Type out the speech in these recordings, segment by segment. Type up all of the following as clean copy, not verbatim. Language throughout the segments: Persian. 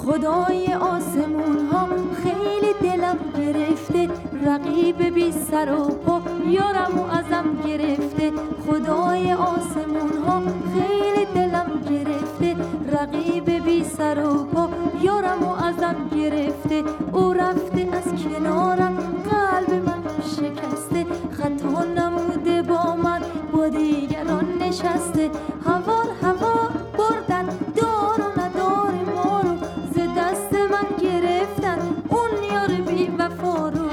خدای آسمون ها خیلی دلم گرفته، رقیب بی سر و پا یارم و ازم گرفته. خدای آسمون ها خیلی دلم گرفته، رقیب بی سر و پا یارم و ازم گرفته. او رفته از کنارم قلب من شکسته، خطا نموده با من با دیگران نشسته. هوار هوار بردن دار و ندار ما رو، ز دست من گرفتن اون یار بی وفا رو.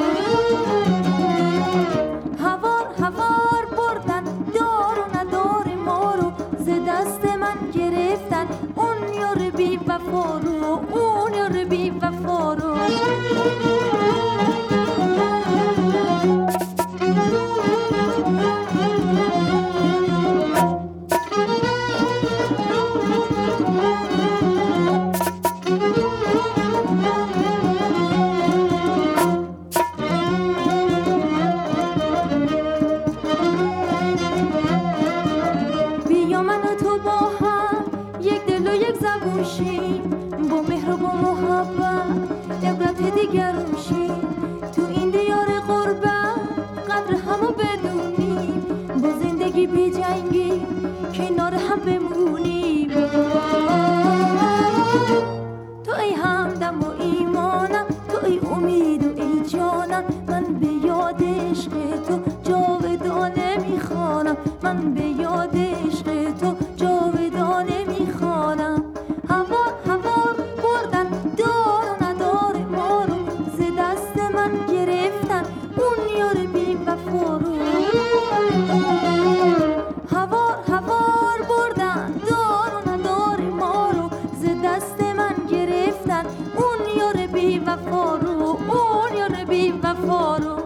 هوار هوار بردن دار و ندار ما رو، ز دست من گرفتن اون یار بی وفا رو، اون یار بی وفا رو. با مهر و با محبت عبرت دیگرون شیم، تو این دیار غربت قدر همو بدونیم، با زندگی بی جنگی کنار هم بمونیم. تو ای همدم و ایمانم، تو ای امید و ای جانم، من به یاد عشق تو جاودانه میخوانم، من به یاد عشق تو جاودانه میخوانم. هوار هوار بردن دار و ندار ما رو، ز دست من گرفتن اون یار بی وفا رو. هوار هوار بردن دار و ندار ما رو، ز دست من گرفتن اون یار بی وفا رو، اون یار بی وفا رو.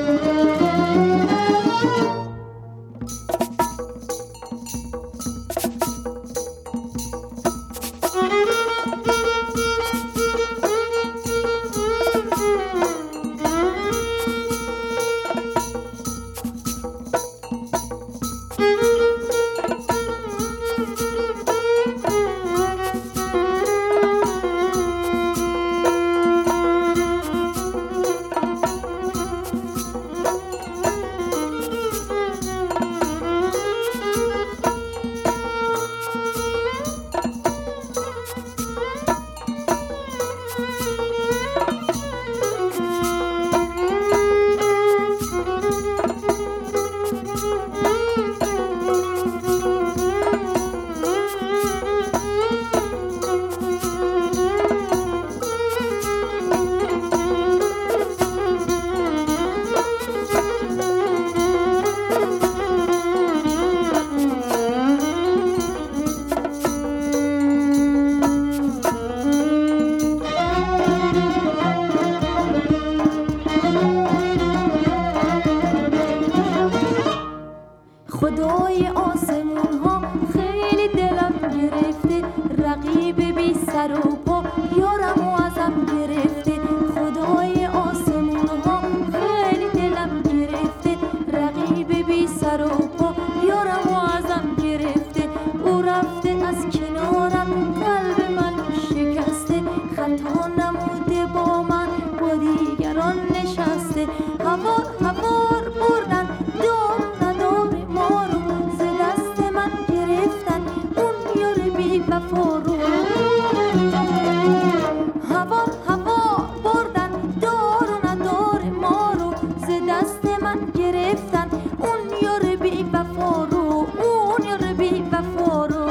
خدای آسمون ها خیلی دلم گرفته، رقیب بی سر و پا یارم و ازم گرفته. خدای آسمون ها خیلی دلم گرفته، رقیب بی سر و پا یارم و ازم گرفته. او رفته از کنارم قلب من شکسته، خطا نموده با من با دیگران نشسته. هوار هوار بردن دار وفا رو. هوار هوار بردن دار و ندار ما رو، ز دست من گرفتن اون یار بی وفا رو، اون یار بی وفا رو.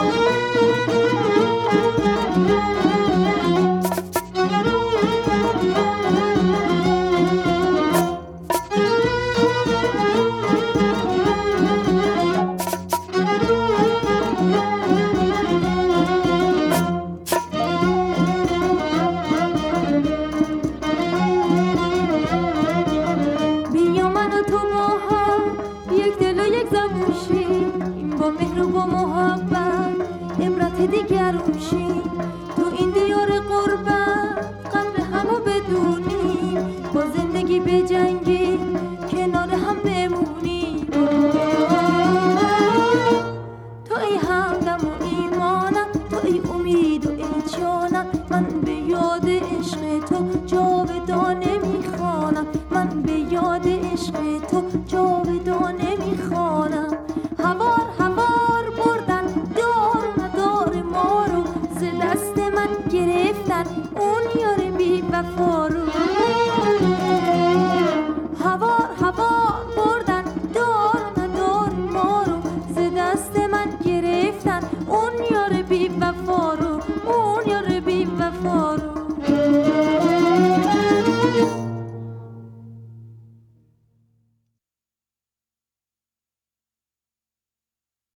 با مهر و با محبت عبرت دیگرون شیم، تو این دیار غربت قدر همو بدونیم، با زندگی به جنگی کنار هم بمونیم. تو ای همدم و ایمانم، تو ای امید و ای جانم، من به یاد اون یار بی وفا